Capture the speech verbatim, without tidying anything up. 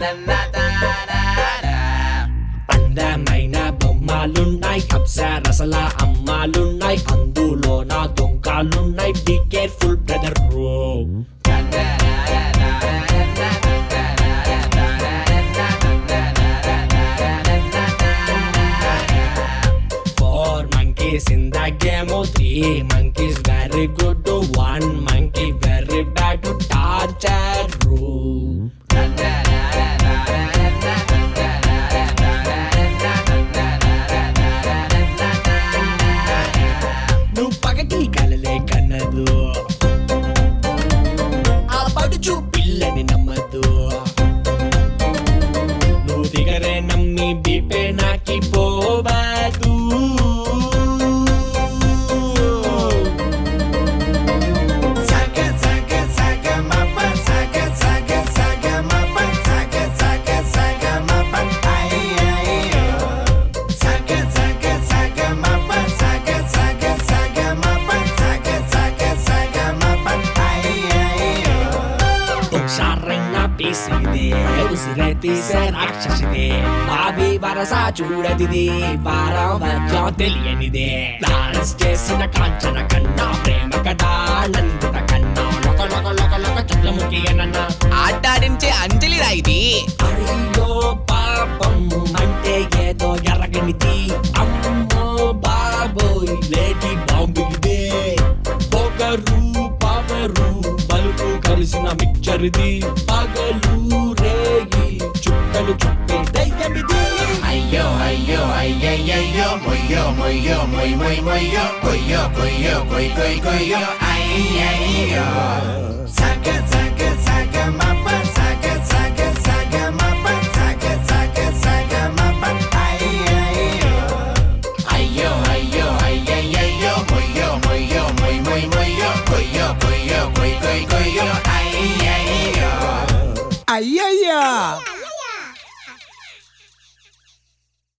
అందమైన బొమ్మలున్నాయి అప్సరసల అమ్మాలున్నాయి అందులో నా దొంగలున్నాయి be careful brother bro four monkeys in the game oh three monkeys very good to one monkey very bad to torture bro నువ్వు పగటి కలలే కన్నదు ఆ పడుచు పిల్లని నమ్మదు నువ్వు దిగరే నమ్మి బీపే నాకి పోవదు ఉసిరే తీసే రాక్షసిదే బావి వరస చూడదిది పారవత్యం తెలియనిదే డాన్స్ చేసిన కాంచన కన్నా ప్రేమ కదా నందిత కన్నా లొక లొక లొక లొక చంద్రముఖి అన్న ఆటాడించే అంజలి రా ఇది అయ్యో పాపం అంటే ఏదో ఎరగనిది అమ్మో బాబోయ్ లేడీ బాంబుకిదే పొగరు పవరు బలుపు కలిసిన మిక్చర్ది పగలు రేగి చుక్కలు చుట్టే దయ్యమిది అయ్యో అయ్యో అయ్యయ్యో మొయ్యో మొయ్యో మొయ్ మొయ్ మొయ్యో కొయ్యో కొయ్యో కొయ్ కొయ్ కొయ్యో అయ్యయ్యో సగ సగ సగ మప సగ సగ సగ మప సగ సగ సగ మప అయ్యయ్యో అయ్యో అయ్యో అయ్యయ్యో మొయ్యో మొయ్యో మొయ్ మొయ్ మొయ్యో కొయ్యో కొయ్యో కొయ్ కొయ్ కొయ్యో అయ్యయ్యో అయ్యయ్యో